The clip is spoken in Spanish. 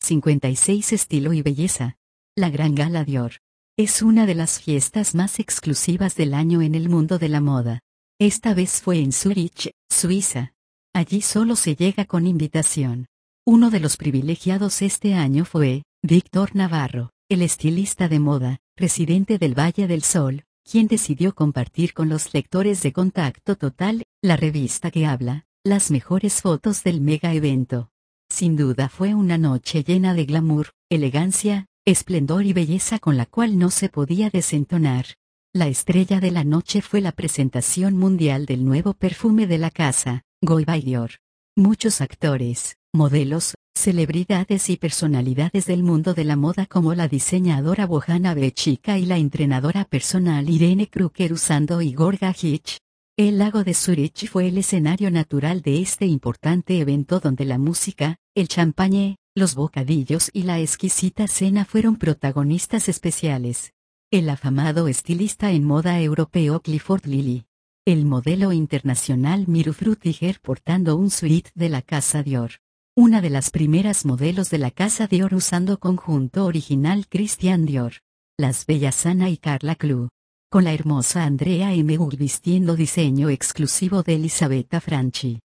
56 Estilo y belleza. La Gran Gala Dior. Es una de las fiestas más exclusivas del año en el mundo de la moda. Esta vez fue en Zúrich, Suiza. Allí solo se llega con invitación. Uno de los privilegiados este año fue Víctor Navarro, el estilista de moda, residente del Valle del Sol, quien decidió compartir con los lectores de Contacto Total, la revista que habla, las mejores fotos del mega evento. Sin duda fue una noche llena de glamour, elegancia, esplendor y belleza con la cual no se podía desentonar. La estrella de la noche fue la presentación mundial del nuevo perfume de la casa, Guy by Dior. Muchos actores, modelos, celebridades y personalidades del mundo de la moda como la diseñadora Bohana Bechika y la entrenadora personal Irene Kruger usando Igor Gajich. El lago de Zúrich fue el escenario natural de este importante evento donde la música, el champagne, los bocadillos y la exquisita cena fueron protagonistas especiales. El afamado estilista en moda europeo Clifford Lilly. El modelo internacional Miru Frutiger portando un suite de la casa Dior. Una de las primeras modelos de la casa Dior usando conjunto original Christian Dior. Las bellas Anna y Carla Klug. Con la hermosa Andrea M. vistiendo diseño exclusivo de Elisabetta Franchi.